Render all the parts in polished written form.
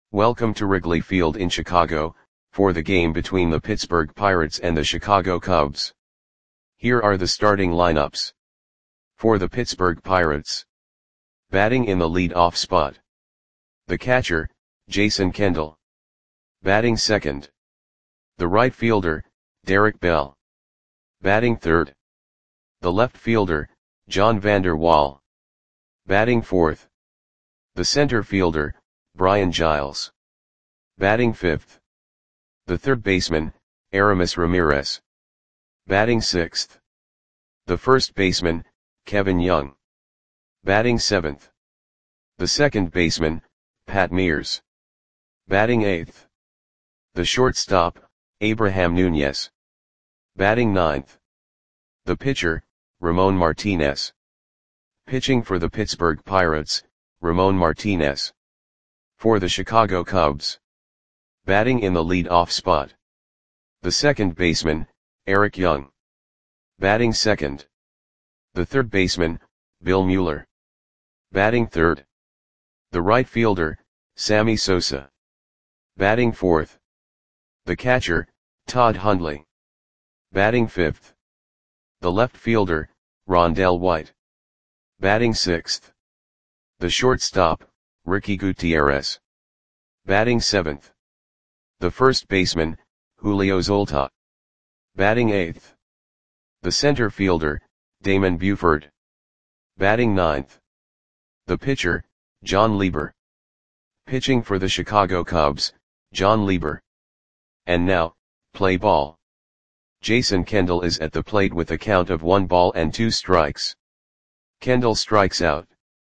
Welcome to Wrigley Field in Chicago, for the game between the Pittsburgh Pirates and the Chicago Cubs. Here are the starting lineups. For the Pittsburgh Pirates. Batting in the lead-off spot. The catcher, Jason Kendall. Batting second. The right fielder, Derek Bell. Batting third. The left fielder, John Vander Wal. Batting fourth. The center fielder, Brian Giles. Batting fifth. The third baseman, Aramis Ramirez. Batting sixth. The first baseman, Kevin Young. Batting seventh. The second baseman, Pat Mears. Batting eighth. The shortstop, Abraham Nunez. Batting ninth. The pitcher, Ramon Martinez. Pitching for the Pittsburgh Pirates, Ramon Martinez. For the Chicago Cubs. Batting in the lead-off spot. The second baseman, Eric Young. Batting second. The third baseman, Bill Mueller. Batting third. The right fielder, Sammy Sosa. Batting fourth. The catcher, Todd Hundley. Batting fifth. The left fielder, Rondell White. Batting sixth. The shortstop, Ricky Gutierrez. Batting seventh. The first baseman, Julio Zolta. Batting eighth. The center fielder, Damon Buford. Batting ninth. The pitcher, John Lieber. Pitching for the Chicago Cubs, John Lieber. And now, play ball. Jason Kendall is at the plate with a count of 1 ball and 2 strikes. Kendall strikes out.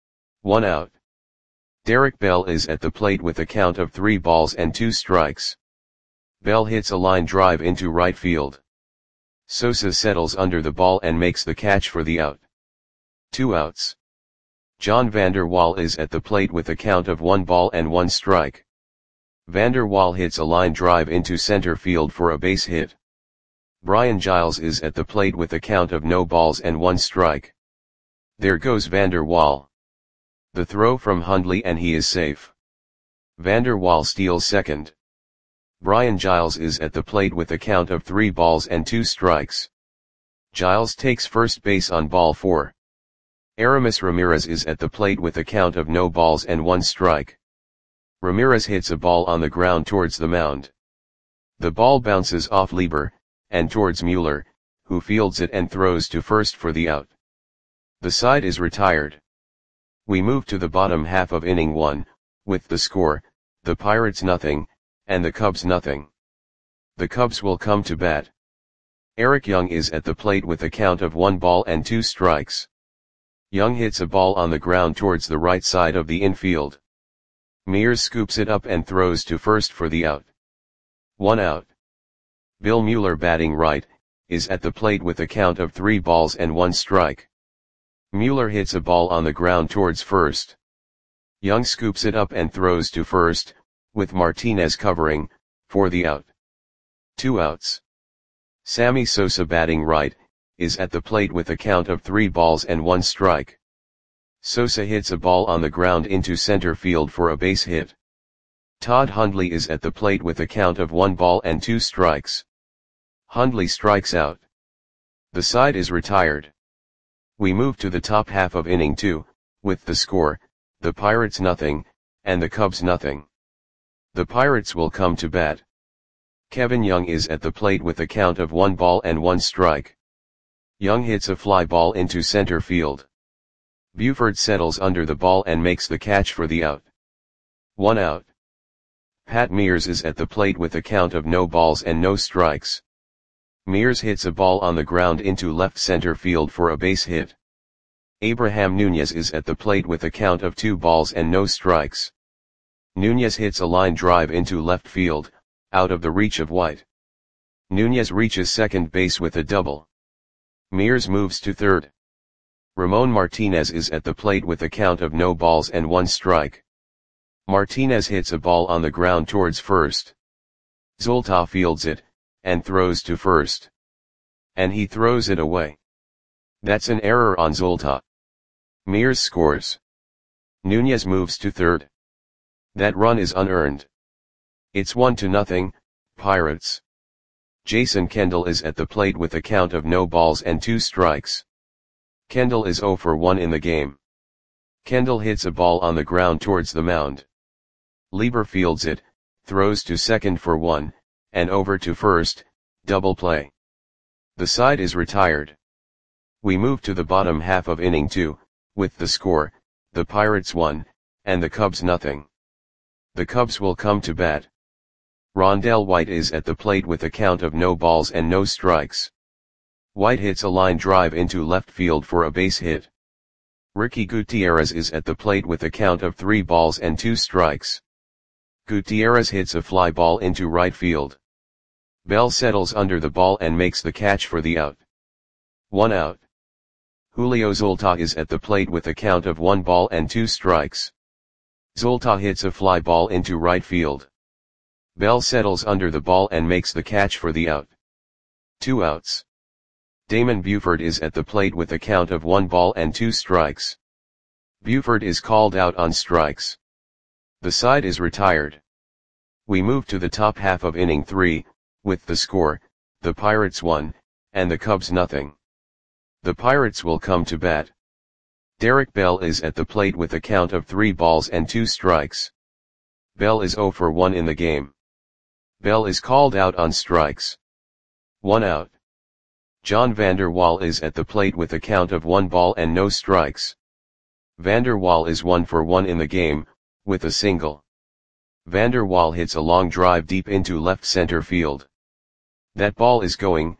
1 out. Derek Bell is at the plate with a count of 3 balls and 2 strikes. Bell hits a line drive into right field. Sosa settles under the ball and makes the catch for the out. 2 outs. John Vander Wal is at the plate with a count of 1 ball and 1 strike. Vander Wal hits a line drive into center field for a base hit. Brian Giles is at the plate with a count of no balls and 1 strike. There goes Vander Wal. The throw from Hundley and he is safe. Vander Wal steals second. Brian Giles is at the plate with a count of 3 balls and 2 strikes. Giles takes first base on ball 4. Aramis Ramirez is at the plate with a count of no balls and 1 strike. Ramirez hits a ball on the ground towards the mound. The ball bounces off Lieber, and towards Mueller, who fields it and throws to first for the out. The side is retired. We move to the bottom half of inning 1, with the score, the Pirates nothing, and the Cubs nothing. The Cubs will come to bat. Eric Young is at the plate with a count of 1 ball and 2 strikes. Young hits a ball on the ground towards the right side of the infield. Mears scoops it up and throws to first for the out. 1 out. Bill Mueller, batting right, is at the plate with a count of 3 balls and 1 strike. Mueller hits a ball on the ground towards first. Young scoops it up and throws to first, with Martinez covering, for the out. 2 outs. Sammy Sosa, batting right, is at the plate with a count of 3 balls and 1 strike. Sosa hits a ball on the ground into center field for a base hit. Todd Hundley is at the plate with a count of 1 ball and 2 strikes. Hundley strikes out. The side is retired. We move to the top half of inning 2, with the score, the Pirates nothing, and the Cubs nothing. The Pirates will come to bat. Kevin Young is at the plate with a count of 1 ball and 1 strike. Young hits a fly ball into center field. Buford settles under the ball and makes the catch for the out. 1 out. Pat Mears is at the plate with a count of no balls and no strikes. Mears hits a ball on the ground into left center field for a base hit. Abraham Nunez is at the plate with a count of 2 balls and no strikes. Nunez hits a line drive into left field, out of the reach of White. Nunez reaches second base with a double. Mears moves to third. Ramon Martinez is at the plate with a count of no balls and 1 strike. Martinez hits a ball on the ground towards first. Zolta fields it, and throws to first. And he throws it away. That's an error on Zolta. Mears scores. Nunez moves to third. That run is unearned. It's 1-0, Pirates. Jason Kendall is at the plate with a count of no balls and 2 strikes. Kendall is 0 for 1 in the game. Kendall hits a ball on the ground towards the mound. Lieber fields it, throws to second for 1, and over to first, double play. The side is retired. We move to the bottom half of inning 2, with the score, the Pirates 1, and the Cubs nothing. The Cubs will come to bat. Rondell White is at the plate with a count of no balls and no strikes. White hits a line drive into left field for a base hit. Ricky Gutierrez is at the plate with a count of 3 balls and 2 strikes. Gutierrez hits a fly ball into right field. Bell settles under the ball and makes the catch for the out. 1 out. Julio Zulta is at the plate with a count of 1 ball and 2 strikes. Zulta hits a fly ball into right field. Bell settles under the ball and makes the catch for the out. 2 outs. Damon Buford is at the plate with a count of 1 ball and 2 strikes. Buford is called out on strikes. The side is retired. We move to the top half of inning 3, with the score, the Pirates 1, and the Cubs nothing. The Pirates will come to bat. Derek Bell is at the plate with a count of 3 balls and 2 strikes. Bell is 0 for 1 in the game. Bell is called out on strikes. 1 out. John Vander Wal is at the plate with a count of 1 ball and no strikes. Vander Wal is 1 for 1 in the game, with a single. Vander Wal hits a long drive deep into left center field. That ball is gone.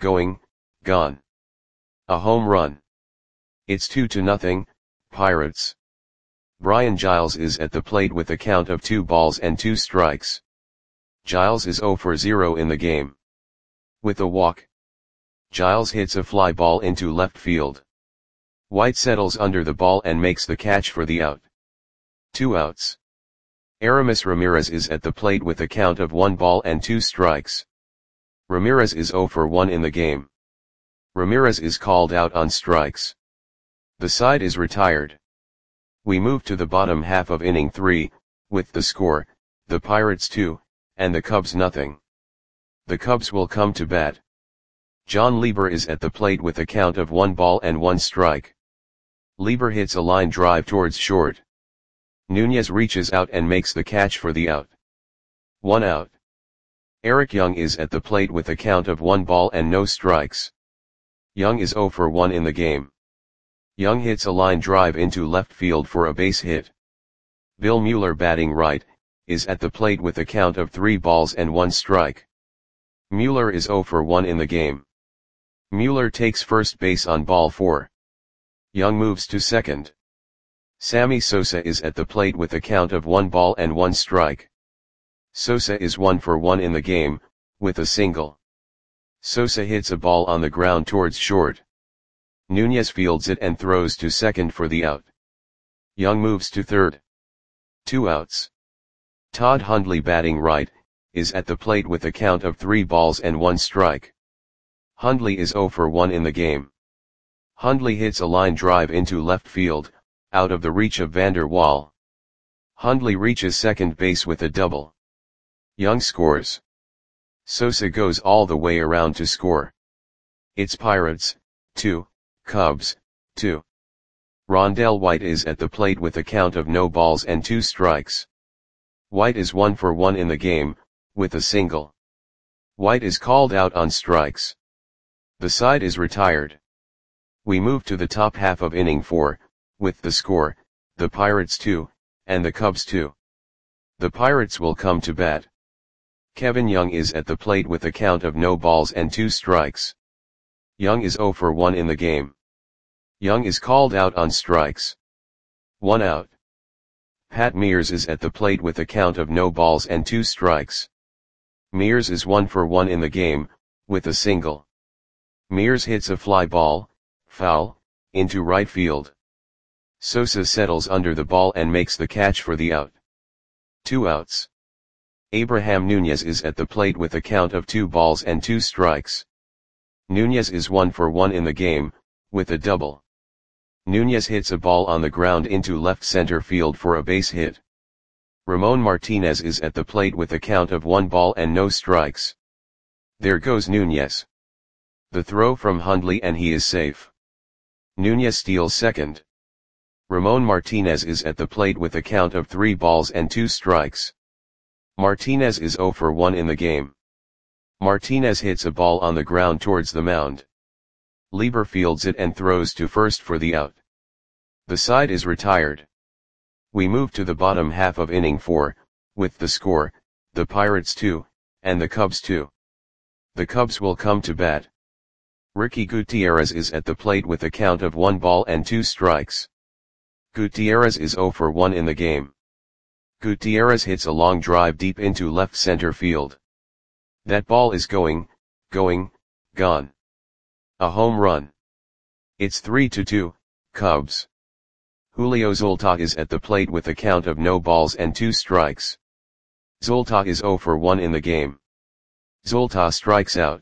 A home run. It's 2-0, Pirates. Brian Giles is at the plate with a count of 2 balls and 2 strikes. Giles is 0 for 0 in the game. With a walk. Giles hits a fly ball into left field. White settles under the ball and makes the catch for the out. 2 outs. Aramis Ramirez is at the plate with a count of 1 ball and 2 strikes. Ramirez is 0 for 1 in the game. Ramirez is called out on strikes. The side is retired. We move to the bottom half of inning 3, with the score, the Pirates 2, and the Cubs nothing. The Cubs will come to bat. John Lieber is at the plate with a count of 1 ball and 1 strike. Lieber hits a line drive towards short. Nunez reaches out and makes the catch for the out. 1 out. Eric Young is at the plate with a count of 1 ball and no strikes. Young is 0 for 1 in the game. Young hits a line drive into left field for a base hit. Bill Mueller, batting right, is at the plate with a count of 3 balls and 1 strike. Mueller is 0 for 1 in the game. Mueller takes first base on ball 4. Young moves to second. Sammy Sosa is at the plate with a count of 1 ball and 1 strike. Sosa is 1 for 1 in the game, with a single. Sosa hits a ball on the ground towards short. Nunez fields it and throws to second for the out. Young moves to third. 2 outs. Todd Hundley, batting right, is at the plate with a count of 3 balls and 1 strike. Hundley is 0 for 1 in the game. Hundley hits a line drive into left field, out of the reach of Vander Wal. Hundley reaches second base with a double. Young scores. Sosa goes all the way around to score. It's Pirates 2, Cubs 2. Rondell White is at the plate with a count of no balls and 2 strikes. White is 1 for 1 in the game, with a single. White is called out on strikes. The side is retired. We move to the top half of inning 4, with the score, the Pirates 2, and the Cubs 2. The Pirates will come to bat. Kevin Young is at the plate with a count of no balls and 2 strikes. Young is 0 for 1 in the game. Young is called out on strikes. 1 out. Pat Mears is at the plate with a count of no balls and 2 strikes. Mears is 1 for 1 in the game, with a single. Mears hits a fly ball, foul, into right field. Sosa settles under the ball and makes the catch for the out. 2 outs. Abraham Nunez is at the plate with a count of 2 balls and 2 strikes. Nunez is 1 for 1 in the game, with a double. Nunez hits a ball on the ground into left center field for a base hit. Ramon Martinez is at the plate with a count of 1 ball and no strikes. There goes Nunez. The throw from Hundley and he is safe. Nunez steals second. Ramon Martinez is at the plate with a count of 3 balls and 2 strikes. Martinez is 0 for 1 in the game. Martinez hits a ball on the ground towards the mound. Lieber fields it and throws to first for the out. The side is retired. We move to the bottom half of inning 4, with the score, the Pirates 2, and the Cubs 2. The Cubs will come to bat. Ricky Gutierrez is at the plate with a count of 1 ball and 2 strikes. Gutierrez is 0 for 1 in the game. Gutierrez hits a long drive deep into left center field. That ball is gone. A home run. It's 3-2, Cubs. Julio Zolta is at the plate with a count of no balls and 2 strikes. Zolta is 0 for 1 in the game. Zolta strikes out.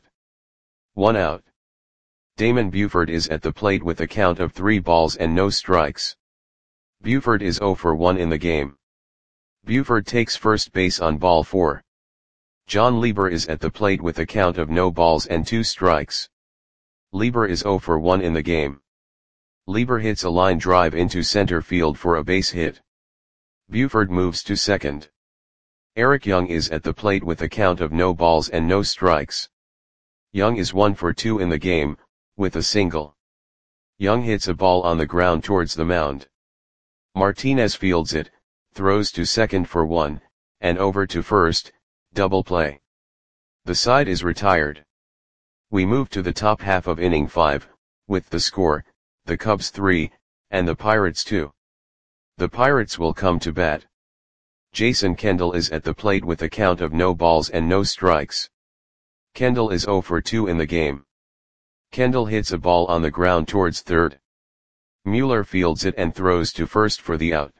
1 out. Damon Buford is at the plate with a count of 3 balls and no strikes. Buford is 0 for 1 in the game. Buford takes first base on ball 4. John Lieber is at the plate with a count of no balls and 2 strikes. Lieber is 0 for 1 in the game. Lieber hits a line drive into center field for a base hit. Buford moves to second. Eric Young is at the plate with a count of no balls and no strikes. Young is 1 for 2 in the game, with a single. Young hits a ball on the ground towards the mound. Martinez fields it, throws to second for 1, and over to first, double play. The side is retired. We move to the top half of inning 5, with the score, the Cubs 3, and the Pirates 2. The Pirates will come to bat. Jason Kendall is at the plate with a count of no balls and no strikes. Kendall is 0 for 2 in the game. Kendall hits a ball on the ground towards third. Mueller fields it and throws to first for the out.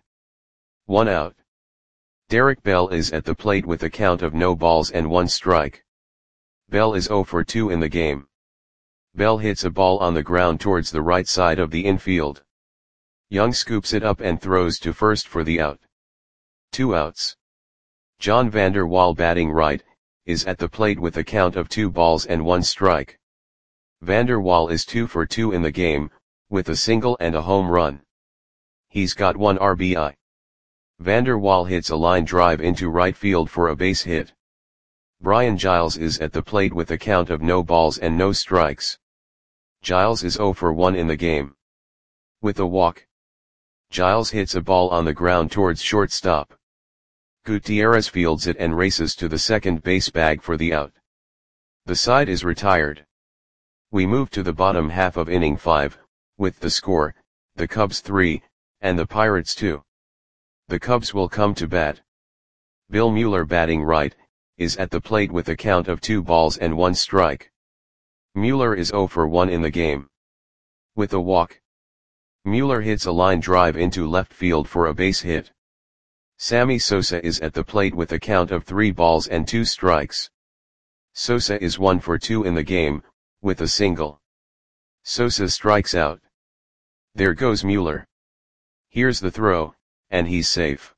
1 out. Derek Bell is at the plate with a count of no balls and 1 strike. Bell is 0 for 2 in the game. Bell hits a ball on the ground towards the right side of the infield. Young scoops it up and throws to first for the out. 2 outs. John Vander Wal, batting right, is at the plate with a count of 2 balls and 1 strike. Vander Wal is 2 for 2 in the game, with a single and a home run. He's got 1 RBI. Vander Wal hits a line drive into right field for a base hit. Brian Giles is at the plate with a count of no balls and no strikes. Giles is 0 for 1 in the game. With a walk. Giles hits a ball on the ground towards shortstop. Gutierrez fields it and races to the second base bag for the out. The side is retired. We move to the bottom half of inning 5, with the score, the Cubs 3, and the Pirates 2. The Cubs will come to bat. Bill Mueller, batting right, is at the plate with a count of 2 balls and 1 strike. Mueller is 0 for 1 in the game. With a walk. Mueller hits a line drive into left field for a base hit. Sammy Sosa is at the plate with a count of 3 balls and 2 strikes. Sosa is 1 for 2 in the game, with a single. Sosa strikes out. There goes Mueller. Here's the throw, and he's safe.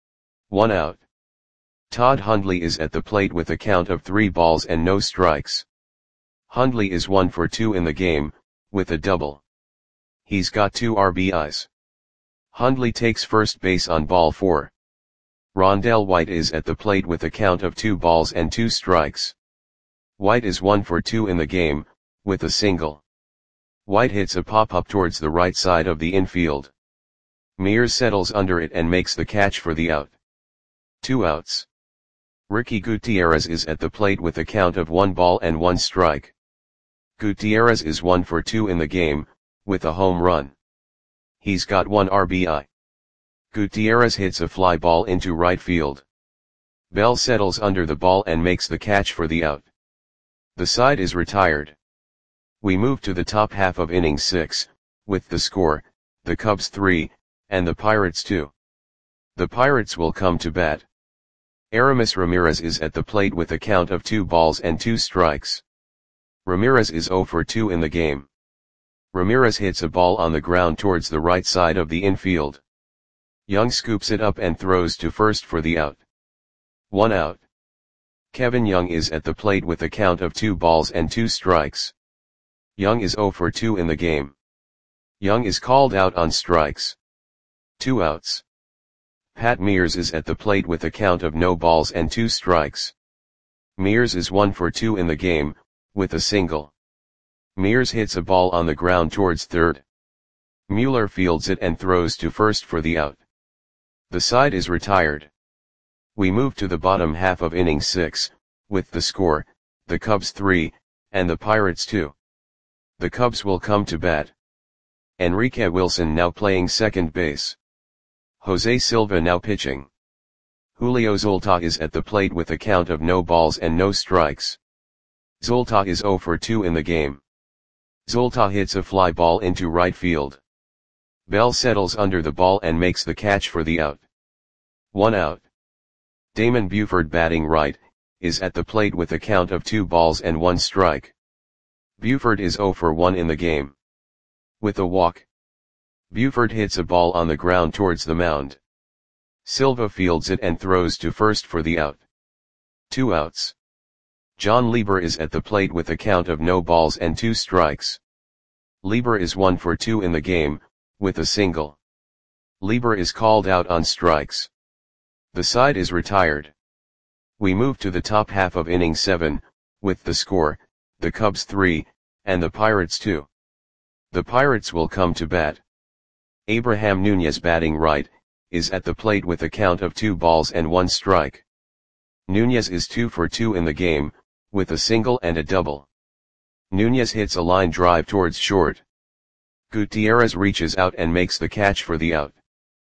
1 out. Todd Hundley is at the plate with a count of 3 balls and no strikes. Hundley is 1 for 2 in the game, with a double. He's got 2 RBIs. Hundley takes first base on ball 4. Rondell White is at the plate with a count of 2 balls and 2 strikes. White is 1 for 2 in the game, with a single. White hits a pop-up towards the right side of the infield. Mears settles under it and makes the catch for the out. 2 outs. Ricky Gutierrez is at the plate with a count of 1 ball and 1 strike. Gutierrez is 1 for 2 in the game, with a home run. He's got 1 RBI. Gutierrez hits a fly ball into right field. Bell settles under the ball and makes the catch for the out. The side is retired. We move to the top half of inning 6, with the score, the Cubs 3, and the Pirates 2. The Pirates will come to bat. Aramis Ramirez is at the plate with a count of 2 balls and 2 strikes. Ramirez is 0 for 2 in the game. Ramirez hits a ball on the ground towards the right side of the infield. Young scoops it up and throws to first for the out. 1 out. Kevin Young is at the plate with a count of 2 balls and 2 strikes. Young is 0 for 2 in the game. Young is called out on strikes. 2 outs. Pat Mears is at the plate with a count of no balls and 2 strikes. Mears is 1 for 2 in the game, with a single. Mears hits a ball on the ground towards third. Mueller fields it and throws to first for the out. The side is retired. We move to the bottom half of inning 6, with the score, the Cubs 3, and the Pirates 2. The Cubs will come to bat. Enrique Wilson now playing second base. Jose Silva now pitching. Julio Zolta is at the plate with a count of no balls and no strikes. Zolta is 0 for 2 in the game. Zolta hits a fly ball into right field. Bell settles under the ball and makes the catch for the out. 1 out. Damon Buford batting right, is at the plate with a count of 2 balls and 1 strike. Buford is 0 for 1 in the game. With a walk. Buford hits a ball on the ground towards the mound. Silva fields it and throws to first for the out. 2 outs. John Lieber is at the plate with a count of no balls and 2 strikes. Lieber is 1 for 2 in the game, with a single. Lieber is called out on strikes. The side is retired. We move to the top half of inning 7, with the score, the Cubs 3, and the Pirates 2. The Pirates will come to bat. Abraham Nunez batting right, is at the plate with a count of 2 balls and 1 strike. Nunez is 2 for 2 in the game, with a single and a double. Nunez hits a line drive towards short. Gutierrez reaches out and makes the catch for the out.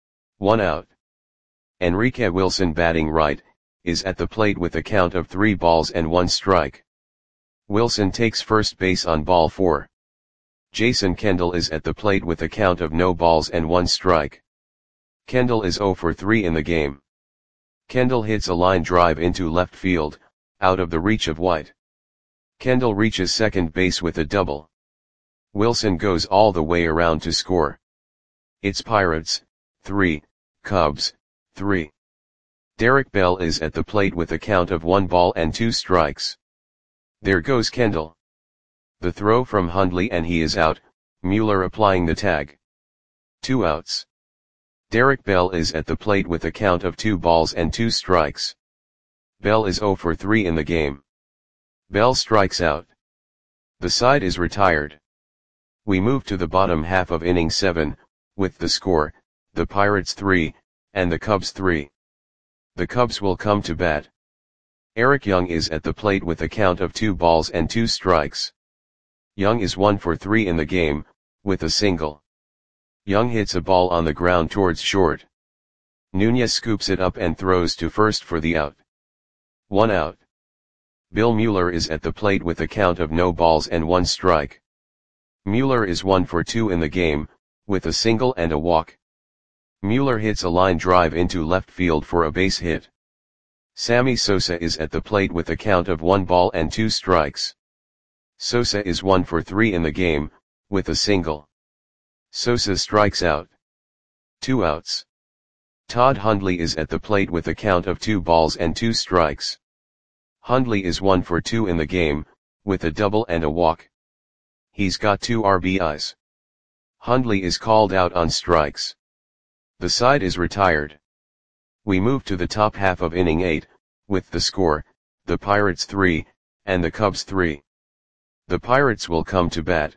1 out. Enrique Wilson batting right, is at the plate with a count of 3 balls and 1 strike. Wilson takes first base on ball 4. Jason Kendall is at the plate with a count of no balls and 1 strike. Kendall is 0 for 3 in the game. Kendall hits a line drive into left field, out of the reach of White. Kendall reaches second base with a double. Wilson goes all the way around to score. It's Pirates 3, Cubs 3. Derek Bell is at the plate with a count of 1 ball and 2 strikes. There goes Kendall. The throw from Hundley and he is out, Mueller applying the tag. 2 outs. Derek Bell is at the plate with a count of 2 balls and 2 strikes. Bell is 0 for 3 in the game. Bell strikes out. The side is retired. We move to the bottom half of inning 7, with the score, the Pirates 3, and the Cubs 3. The Cubs will come to bat. Eric Young is at the plate with a count of 2 balls and 2 strikes. Young is 1 for 3 in the game, with a single. Young hits a ball on the ground towards short. Nunez scoops it up and throws to first for the out. 1 out. Bill Mueller is at the plate with a count of no balls and 1 strike. Mueller is 1 for 2 in the game, with a single and a walk. Mueller hits a line drive into left field for a base hit. Sammy Sosa is at the plate with a count of 1 ball and 2 strikes. Sosa is 1 for 3 in the game, with a single. Sosa strikes out. 2 outs. Todd Hundley is at the plate with a count of 2 balls and 2 strikes. Hundley is 1 for 2 in the game, with a double and a walk. He's got 2 RBIs. Hundley is called out on strikes. The side is retired. We move to the top half of inning 8, with the score, the Pirates 3, and the Cubs 3. The Pirates will come to bat.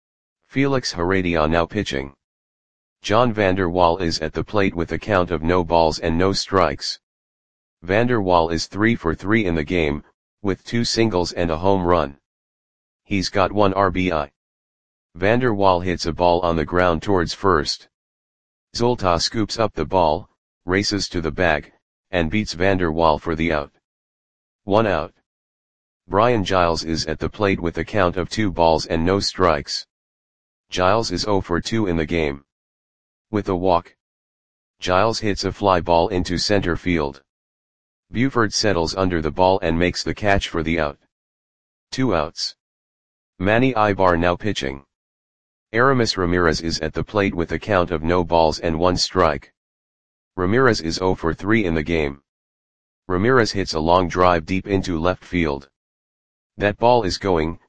Felix Heredia now pitching. John Vander Wal is at the plate with a count of no balls and no strikes. Vander Wal is 3 for 3 in the game, with 2 singles and a home run. He's got 1 RBI. Vander Wal hits a ball on the ground towards first. Zolta scoops up the ball, races to the bag, and beats Vander Wal for the out. 1 out. Brian Giles is at the plate with a count of 2 balls and no strikes. Giles is 0 for 2 in the game. With a walk. Giles hits a fly ball into center field. Buford settles under the ball and makes the catch for the out. 2 outs. Manny Ibar now pitching. Aramis Ramirez is at the plate with a count of no balls and 1 strike. Ramirez is 0 for 3 in the game. Ramirez hits a long drive deep into left field. That ball is going,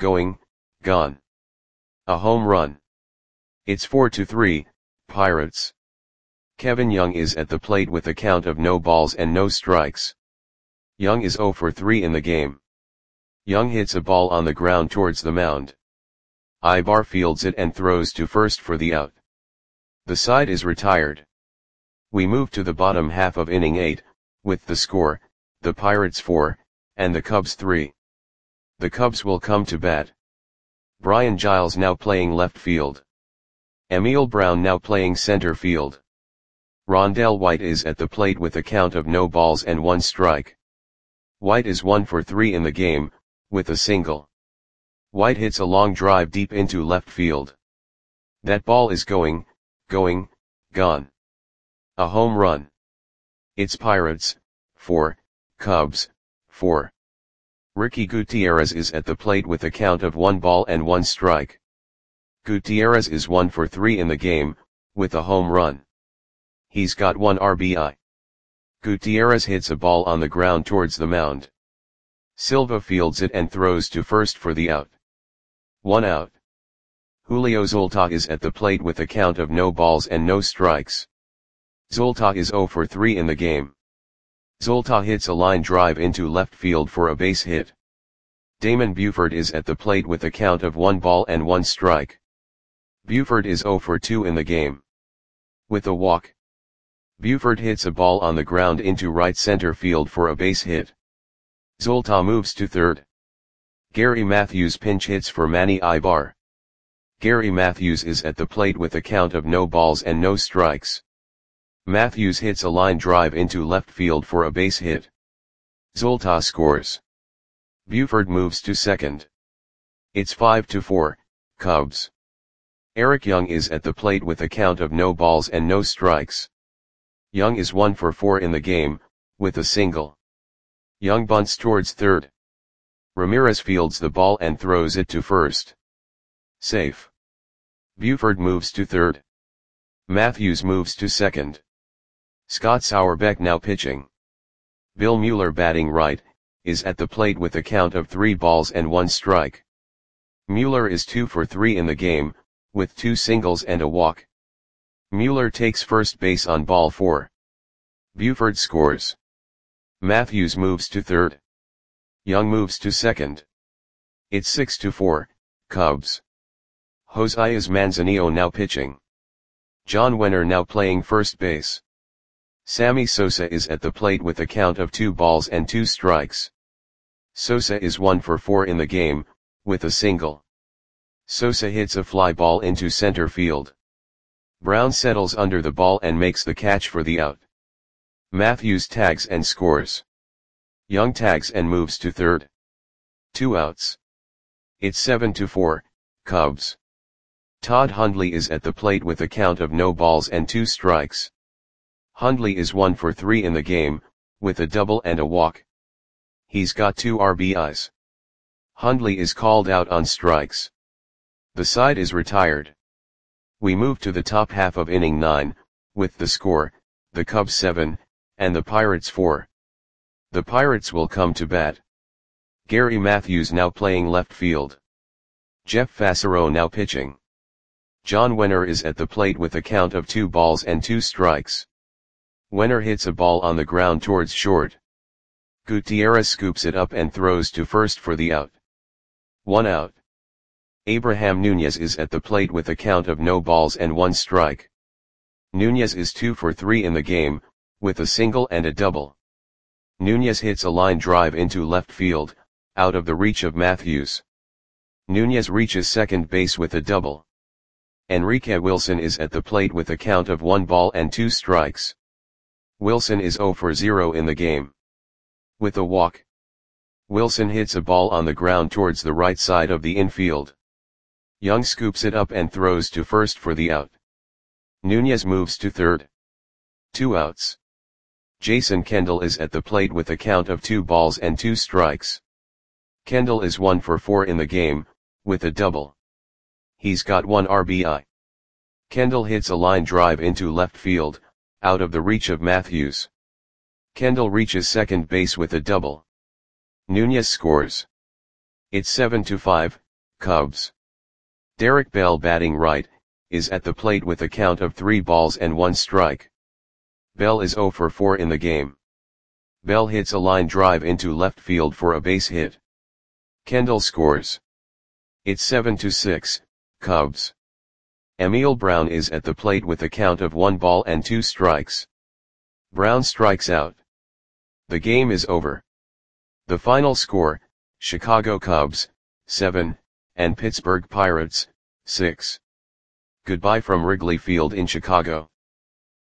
gone. A home run. It's 4-3, Pirates. Kevin Young is at the plate with a count of no balls and no strikes. Young is 0 for 3 in the game. Young hits a ball on the ground towards the mound. Ibar fields it and throws to first for the out. The side is retired. We move to the bottom half of inning 8, with the score, the Pirates 4, and the Cubs 3. The Cubs will come to bat. Brian Giles now playing left field. Emil Brown now playing center field. Rondell White is at the plate with a count of no balls and 1 strike. White is 1 for 3 in the game, with a single. White hits a long drive deep into left field. That ball is going, gone. A home run. It's Pirates, 4, Cubs, 4. Ricky Gutierrez is at the plate with a count of 1 ball and 1 strike. Gutierrez is 1 for 3 in the game, with a home run. He's got 1 RBI. Gutierrez hits a ball on the ground towards the mound. Silva fields it and throws to first for the out. 1 out. Julio Zolta is at the plate with a count of no balls and no strikes. Zolta is 0 for 3 in the game. Zolta hits a line drive into left field for a base hit. Damon Buford is at the plate with a count of 1 ball and 1 strike. Buford is 0 for 2 in the game. With a walk. Buford hits a ball on the ground into right center field for a base hit. Zolta moves to third. Gary Matthews pinch hits for Manny Ibar. Gary Matthews is at the plate with a count of no balls and no strikes. Matthews hits a line drive into left field for a base hit. Zolta scores. Buford moves to second. It's 5-4, Cubs. Eric Young is at the plate with a count of no balls and no strikes. Young is 1 for 4 in the game, with a single. Young bunts towards third. Ramirez fields the ball and throws it to first. Safe. Buford moves to third. Matthews moves to second. Scott Sauerbeck now pitching. Bill Mueller batting right, is at the plate with a count of 3 balls and 1 strike. Mueller is 2 for 3 in the game, with 2 singles and a walk. Mueller takes first base on ball 4. Buford scores. Matthews moves to third. Young moves to second. It's 6-4, Cubs. Josias Manzanillo now pitching. John Wenner now playing first base. Sammy Sosa is at the plate with a count of 2 balls and 2 strikes. Sosa is 1 for 4 in the game, with a single. Sosa hits a fly ball into center field. Brown settles under the ball and makes the catch for the out. Matthews tags and scores. Young tags and moves to third. 2 outs. It's 7-4, Cubs. Todd Hundley is at the plate with a count of no balls and 2 strikes. Hundley is 1 for 3 in the game, with a double and a walk. He's got 2 RBIs. Hundley is called out on strikes. The side is retired. We move to the top half of inning 9, with the score, the Cubs 7, and the Pirates 4. The Pirates will come to bat. Gary Matthews now playing left field. Jeff Fassero now pitching. John Wenner is at the plate with a count of 2 balls and 2 strikes. Wenner hits a ball on the ground towards short. Gutierrez scoops it up and throws to first for the out. 1 out. Abraham Nunez is at the plate with a count of no balls and 1 strike. Nunez is 2 for 3 in the game, with a single and a double. Nunez hits a line drive into left field, out of the reach of Matthews. Nunez reaches second base with a double. Enrique Wilson is at the plate with a count of 1 ball and 2 strikes. Wilson is 0 for 0 in the game. With a walk. Wilson hits a ball on the ground towards the right side of the infield. Young scoops it up and throws to first for the out. Nunez moves to third. 2 outs. Jason Kendall is at the plate with a count of 2 balls and 2 strikes. Kendall is 1 for 4 in the game, with a double. He's got 1 RBI. Kendall hits a line drive into left field, out of the reach of Matthews. Kendall reaches second base with a double. Nunez scores. It's 7-5, Cubs. Derek Bell, batting right, is at the plate with a count of 3 balls and 1 strike. Bell is 0 for 4 in the game. Bell hits a line drive into left field for a base hit. Kendall scores. It's 7-6, Cubs. Emil Brown is at the plate with a count of 1 ball and 2 strikes. Brown strikes out. The game is over. The final score, Chicago Cubs, 7, and Pittsburgh Pirates, 6. Goodbye from Wrigley Field in Chicago.